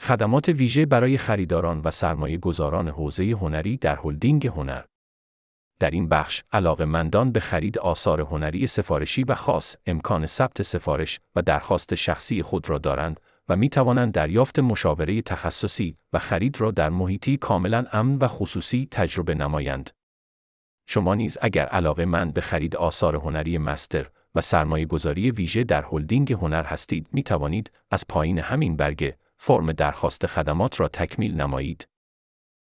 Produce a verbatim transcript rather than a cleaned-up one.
خدمات ویژه برای خریداران و سرمایه‌گذاران حوزه هنری در هلدینگ هنر. در این بخش، علاقه‌مندان به خرید آثار هنری سفارشی و خاص، امکان ثبت سفارش و درخواست شخصی خود را دارند و می توانند دریافت مشاوره تخصصی و خرید را در محیطی کاملاً امن و خصوصی تجربه نمایند. شما نیز اگر علاقه‌مند به خرید آثار هنری مستر و سرمایه‌گذاری ویژه در هلدینگ هنر هستید، می توانید از پایین همین برگه فرم درخواست خدمات را تکمیل نمایید.